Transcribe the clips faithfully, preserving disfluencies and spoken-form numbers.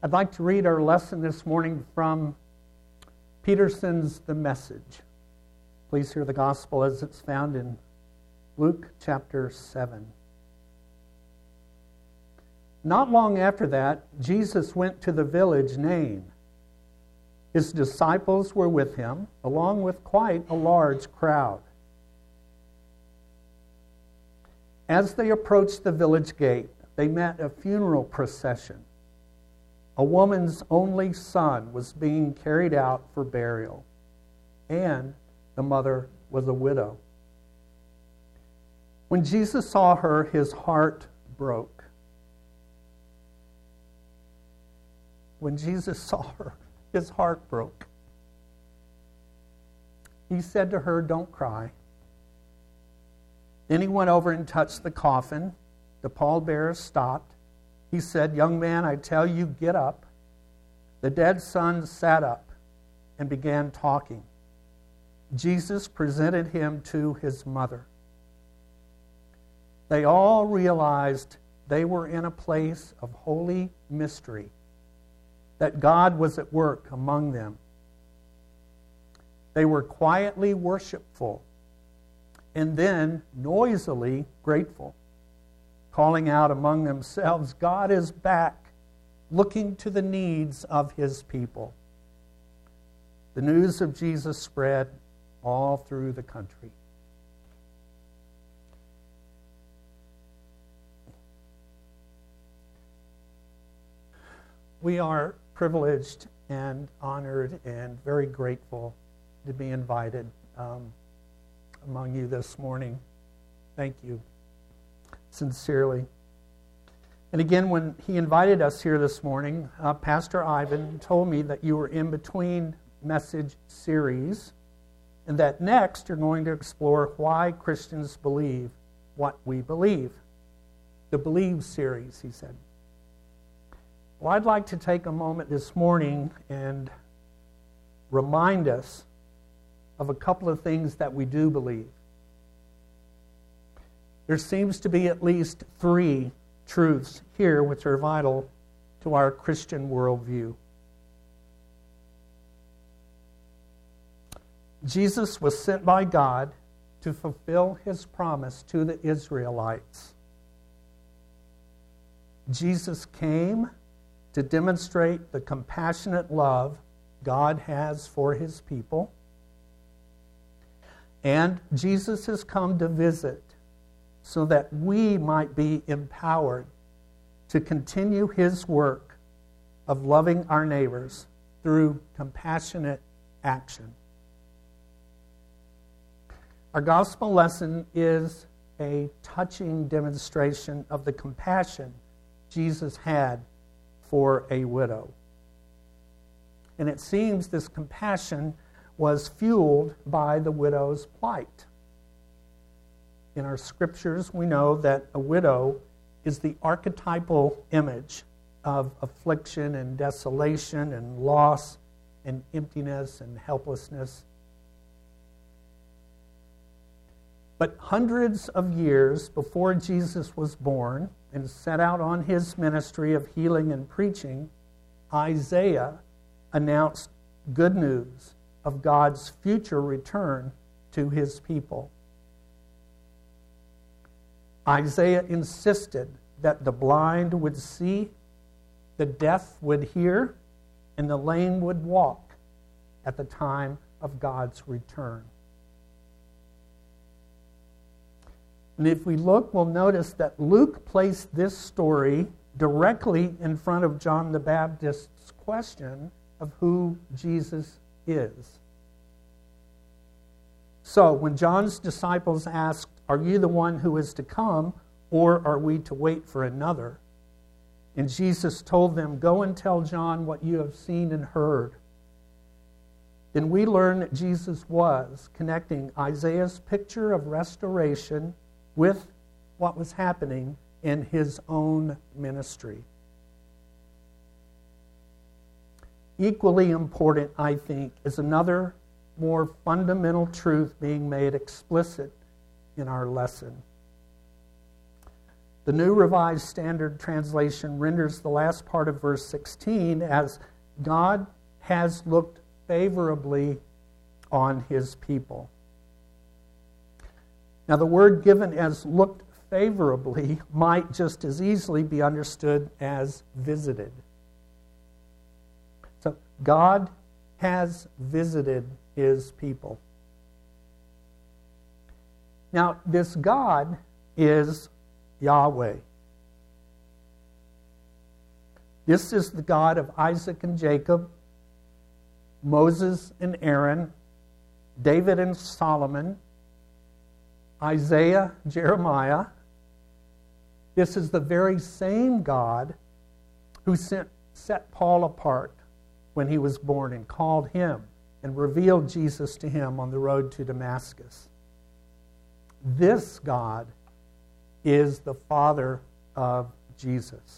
I'd like to read our lesson this morning from Peterson's The Message. Please hear the gospel as it's found in Luke chapter seven. Not long after that, Jesus went to the village Nain. His disciples were with him, along with quite a large crowd. As they approached the village gate, they met a funeral procession. A woman's only son was being carried out for burial, and the mother was a widow. When Jesus saw her, his heart broke. When Jesus saw her, his heart broke. He said to her, "Don't cry." Then he went over and touched the coffin. The pallbearer stopped. He said, "Young man, I tell you, get up." The dead son sat up and began talking. Jesus presented him to his mother. They all realized they were in a place of holy mystery, that God was at work among them. They were quietly worshipful and then noisily grateful, calling out among themselves, "God is back, looking to the needs of his people." The news of Jesus spread all through the country. We are privileged and honored and very grateful to be invited um, among you this morning. Thank you sincerely. And again, when he invited us here this morning, uh, Pastor Ivan told me that you were in between message series, and that next you're going to explore why Christians believe what we believe. The Believe series, he said. Well, I'd like to take a moment this morning and remind us of a couple of things that we do believe. There seems to be at least three truths here which are vital to our Christian worldview. Jesus was sent by God to fulfill his promise to the Israelites. Jesus came to demonstrate the compassionate love God has for his people. And Jesus has come to visit so that we might be empowered to continue his work of loving our neighbors through compassionate action. Our gospel lesson is a touching demonstration of the compassion Jesus had for a widow. And it seems this compassion was fueled by the widow's plight. In our scriptures, we know that a widow is the archetypal image of affliction and desolation and loss and emptiness and helplessness. But hundreds of years before Jesus was born and set out on his ministry of healing and preaching, Isaiah announced good news of God's future return to his people. Isaiah insisted that the blind would see, the deaf would hear, and the lame would walk at the time of God's return. And if we look, we'll notice that Luke placed this story directly in front of John the Baptist's question of who Jesus is. So, when John's disciples asked, "Are you the one who is to come, or are we to wait for another?" And Jesus told them, "Go and tell John what you have seen and heard." Then we learn that Jesus was connecting Isaiah's picture of restoration with what was happening in his own ministry. Equally important, I think, is another more fundamental truth being made explicit in our lesson. The New Revised Standard Translation renders the last part of verse sixteen as God has looked favorably on his people. Now, the word given as looked favorably might just as easily be understood as visited. So, God has visited his people. Now, this God is Yahweh. This is the God of Isaac and Jacob, Moses and Aaron, David and Solomon, Isaiah, Jeremiah. This is the very same God who sent, set Paul apart when he was born and called him and revealed Jesus to him on the road to Damascus. This God is the Father of Jesus.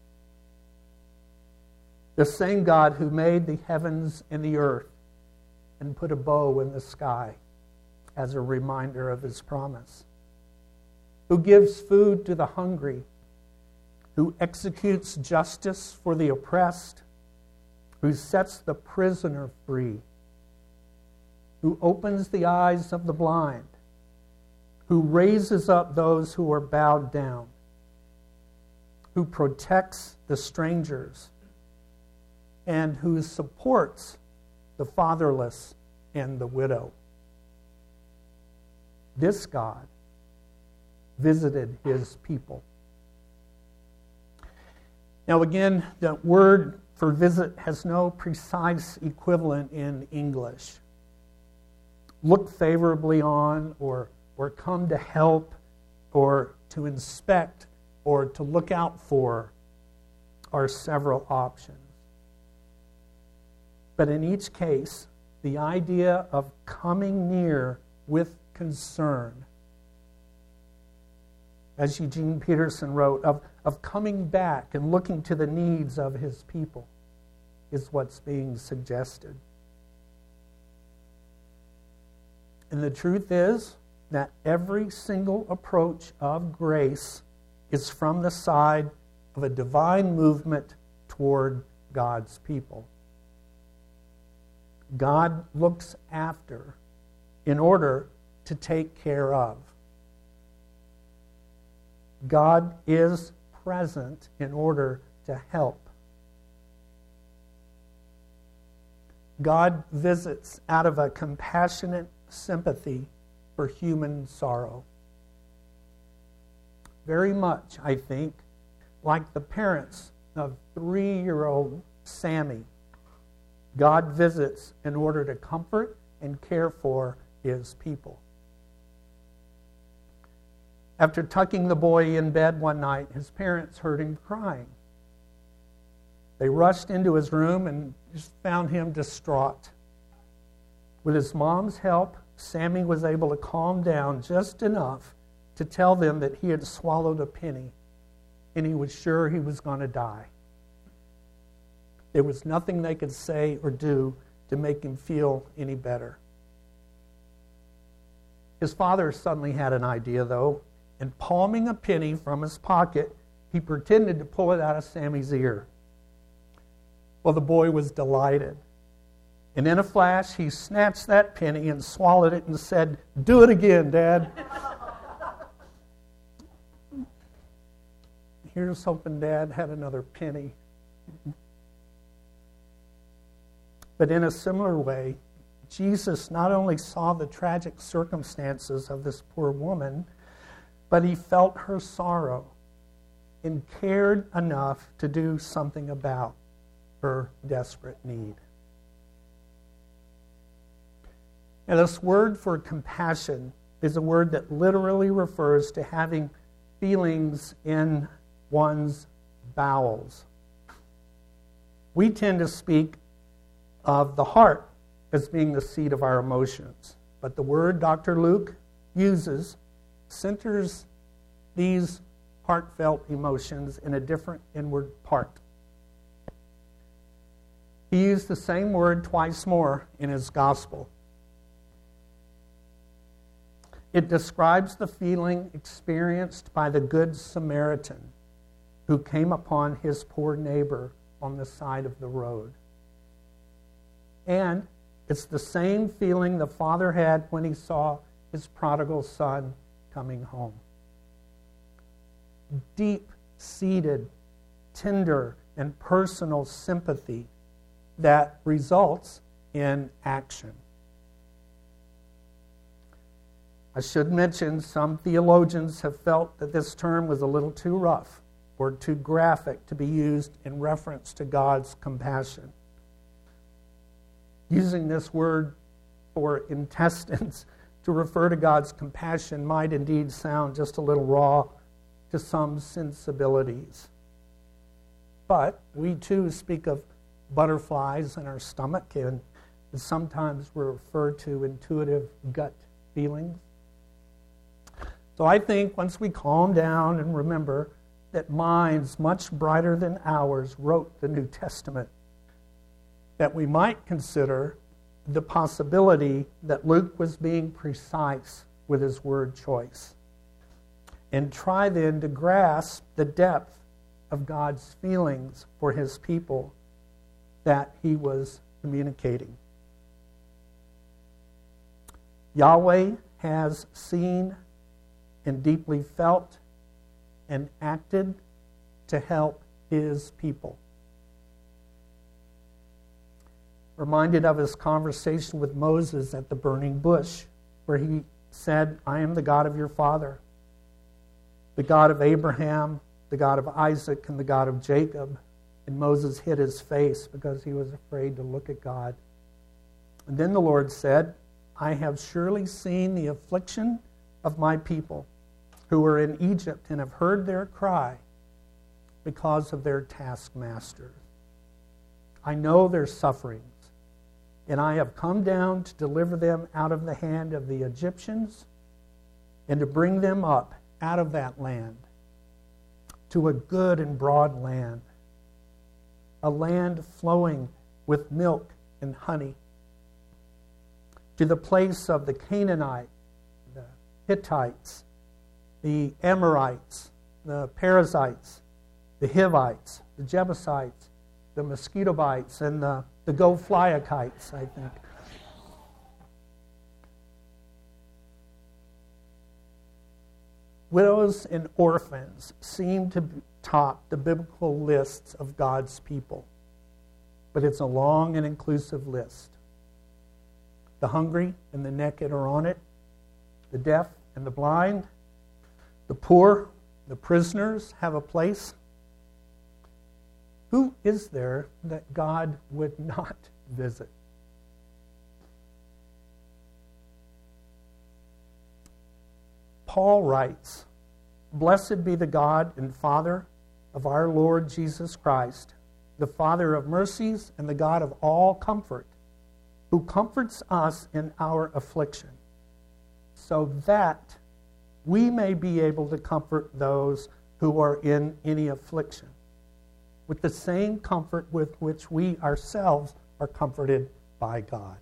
The same God who made the heavens and the earth and put a bow in the sky as a reminder of his promise. Who gives food to the hungry, who executes justice for the oppressed, who sets the prisoner free, who opens the eyes of the blind, who raises up those who are bowed down, who protects the strangers, and who supports the fatherless and the widow. This God visited his people. Now again, the word for visit has no precise equivalent in English. Look favorably on, or, or come to help, or to inspect, or to look out for are several options. But in each case, the idea of coming near with concern, as Eugene Peterson wrote, of, of coming back and looking to the needs of his people, is what's being suggested. And the truth is that every single approach of grace is from the side of a divine movement toward God's people. God looks after in order to take care of. God is present in order to help. God visits out of a compassionate sympathy for human sorrow. Very much, I think, like the parents of three-year-old Sammy, God visits in order to comfort and care for his people. After tucking the boy in bed one night, his parents heard him crying. They rushed into his room and just found him distraught. With his mom's help, Sammy was able to calm down just enough to tell them that he had swallowed a penny and he was sure he was going to die. There was nothing they could say or do to make him feel any better. His father suddenly had an idea, though, and palming a penny from his pocket, he pretended to pull it out of Sammy's ear. Well, the boy was delighted. And in a flash, he snatched that penny and swallowed it and said, "Do it again, Dad." Here's hoping Dad had another penny. But in a similar way, Jesus not only saw the tragic circumstances of this poor woman, but he felt her sorrow and cared enough to do something about her desperate need. Now, this word for compassion is a word that literally refers to having feelings in one's bowels. We tend to speak of the heart as being the seat of our emotions, but the word Doctor Luke uses centers these heartfelt emotions in a different inward part. He used the same word twice more in his gospel. It describes the feeling experienced by the Good Samaritan who came upon his poor neighbor on the side of the road. And it's the same feeling the father had when he saw his prodigal son coming home. Deep-seated, tender, and personal sympathy that results in action. I should mention some theologians have felt that this term was a little too rough or too graphic to be used in reference to God's compassion. Using this word for intestines to refer to God's compassion might indeed sound just a little raw to some sensibilities. But we too speak of butterflies in our stomach, and sometimes we're referred to intuitive gut feelings. So I think once we calm down and remember that minds much brighter than ours wrote the New Testament, that we might consider the possibility that Luke was being precise with his word choice, and try then to grasp the depth of God's feelings for his people that he was communicating. Yahweh has seen and deeply felt and acted to help his people. Reminded of his conversation with Moses at the burning bush, where he said, I am the God of your father, the God of Abraham, the God of Isaac, and the God of Jacob. And Moses hid his face because he was afraid to look at God. And then the Lord said, I have surely seen the affliction of my people who are in Egypt and have heard their cry because of their taskmasters. I know their sufferings, and I have come down to deliver them out of the hand of the Egyptians and to bring them up out of that land to a good and broad land, a land flowing with milk and honey, to the place of the Canaanite, the Hittites, the Amorites, the Perizzites, the Hivites, the Jebusites, the Mosquitobites, and the, the Go-Flyakites, I think. Widows and orphans seem to top the biblical lists of God's people, but it's a long and inclusive list. The hungry and the naked are on it, the deaf and the blind, the poor, the prisoners have a place. Who is there that God would not visit? Paul writes, Blessed be the God and Father of our Lord Jesus Christ, the Father of mercies and the God of all comfort, who comforts us in our affliction, so that we may be able to comfort those who are in any affliction, with the same comfort with which we ourselves are comforted by God.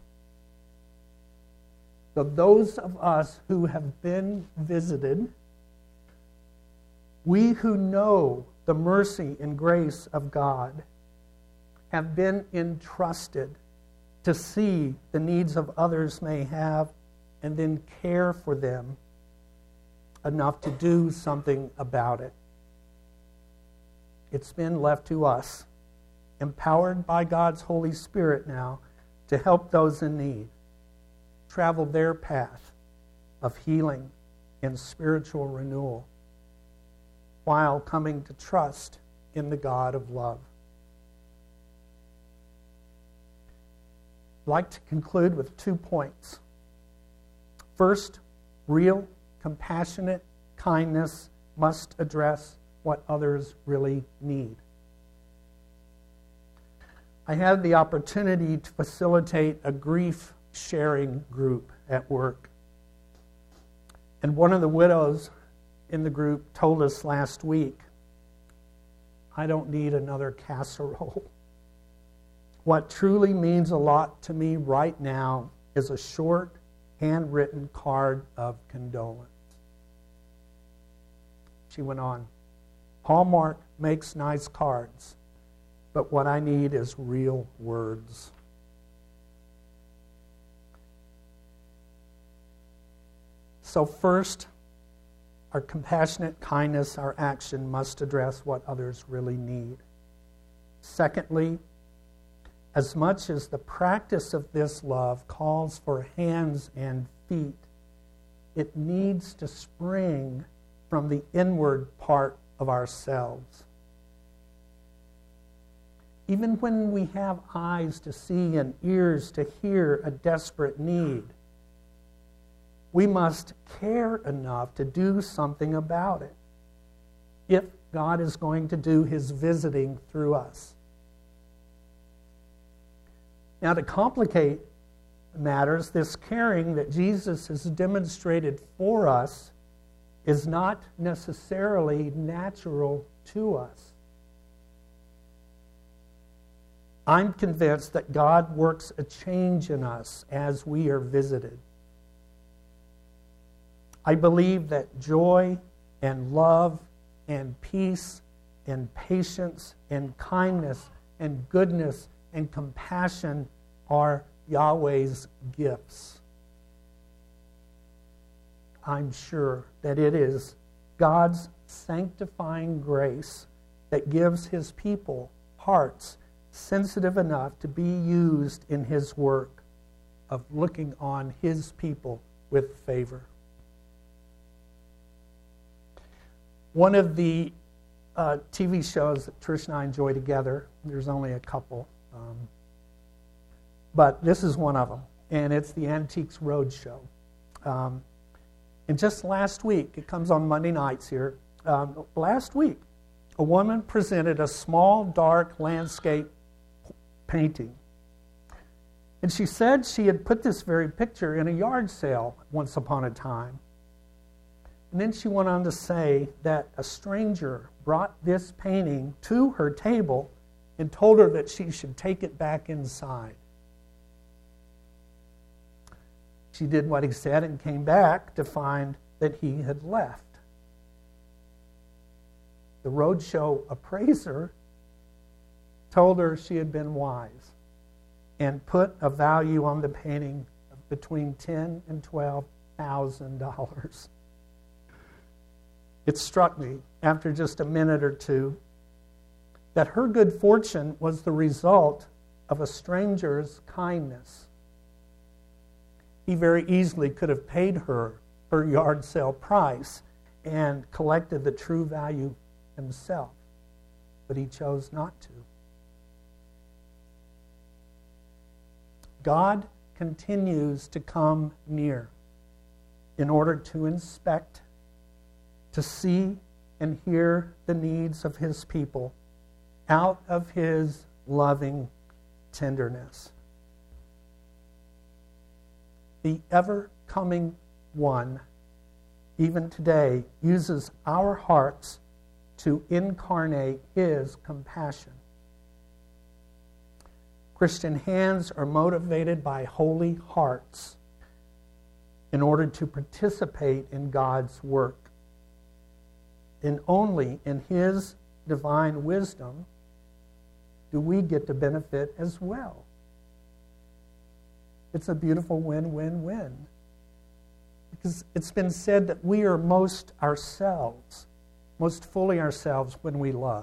So those of us who have been visited, we who know the mercy and grace of God, have been entrusted to see the needs of others may have and then care for them enough to do something about it. It's been left to us, empowered by God's Holy Spirit now, to help those in need travel their path of healing and spiritual renewal while coming to trust in the God of love. I'd like to conclude with two points. First, real, compassionate kindness must address what others really need. I had the opportunity to facilitate a grief sharing group at work. And one of the widows in the group told us last week, I don't need another casserole. What truly means a lot to me right now is a short, handwritten card of condolence. She went on, Hallmark makes nice cards, but what I need is real words. So first, our compassionate kindness, our action must address what others really need. Secondly, as much as the practice of this love calls for hands and feet, it needs to spring from the inward part of ourselves. Even when we have eyes to see and ears to hear a desperate need, we must care enough to do something about it if God is going to do his visiting through us. Now, to complicate matters, this caring that Jesus has demonstrated for us is not necessarily natural to us. I'm convinced that God works a change in us as we are visited. I believe that joy and love and peace and patience and kindness and goodness and compassion are Yahweh's gifts. I'm sure that it is God's sanctifying grace that gives his people hearts sensitive enough to be used in his work of looking on his people with favor. One of the uh, T V shows that Trish and I enjoy together, there's only a couple, um, but this is one of them, and it's the Antiques Roadshow. Um, and just last week, it comes on Monday nights here, um, last week, a woman presented a small, dark landscape painting. And she said she had put this very picture in a yard sale once upon a time. And then she went on to say that a stranger brought this painting to her table and told her that she should take it back inside. She did what he said and came back to find that he had left. The roadshow appraiser told her she had been wise and put a value on the painting of between ten thousand dollars and twelve thousand dollars. It struck me after just a minute or two that her good fortune was the result of a stranger's kindness. He very easily could have paid her her yard sale price and collected the true value himself, but he chose not to. God continues to come near in order to inspect, to see and hear the needs of his people out of his loving tenderness. The ever-coming one, even today, uses our hearts to incarnate his compassion. Christian hands are motivated by holy hearts in order to participate in God's work. And only in his divine wisdom do we get to benefit as well. It's a beautiful win-win-win. Because it's been said that we are most ourselves, most fully ourselves when we love.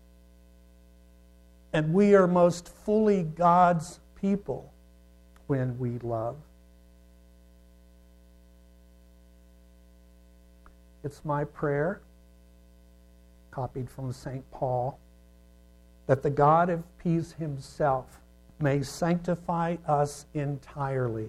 And we are most fully God's people when we love. It's my prayer, copied from Saint Paul, that the God of peace himself may sanctify us entirely,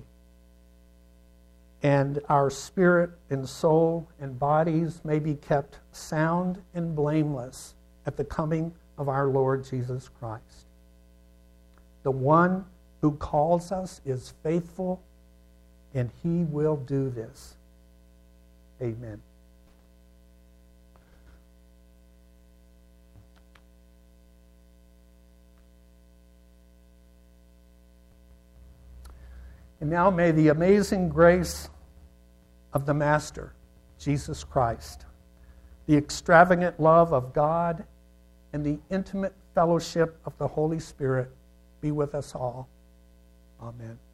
and our spirit and soul and bodies may be kept sound and blameless at the coming of our Lord Jesus Christ. The one who calls us is faithful, and he will do this. Amen. And now may the amazing grace of the Master, Jesus Christ, the extravagant love of God, and the intimate fellowship of the Holy Spirit be with us all. Amen.